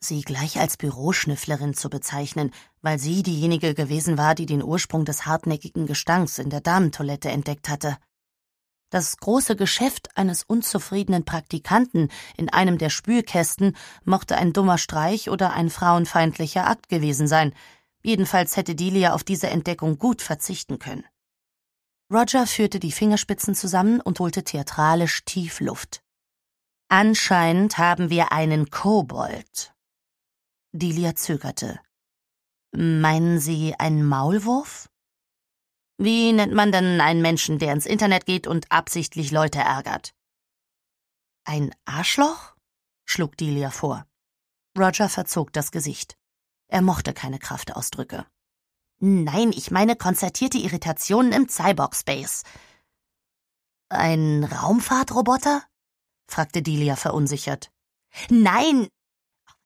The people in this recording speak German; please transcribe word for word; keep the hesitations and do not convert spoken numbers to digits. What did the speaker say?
sie gleich als Büroschnüfflerin zu bezeichnen, weil sie diejenige gewesen war, die den Ursprung des hartnäckigen Gestanks in der Damentoilette entdeckt hatte. Das große Geschäft eines unzufriedenen Praktikanten in einem der Spülkästen mochte ein dummer Streich oder ein frauenfeindlicher Akt gewesen sein. Jedenfalls hätte Delia auf diese Entdeckung gut verzichten können. Roger führte die Fingerspitzen zusammen und holte theatralisch tief Luft. »Anscheinend haben wir einen Kobold.« Delia zögerte. »Meinen Sie einen Maulwurf?« »Wie nennt man denn einen Menschen, der ins Internet geht und absichtlich Leute ärgert?« »Ein Arschloch?« schlug Delia vor. Roger verzog das Gesicht. Er mochte keine Kraftausdrücke. »Nein, ich meine konzertierte Irritationen im Cyborg-Space.« »Ein Raumfahrtroboter?« fragte Delia verunsichert. »Nein,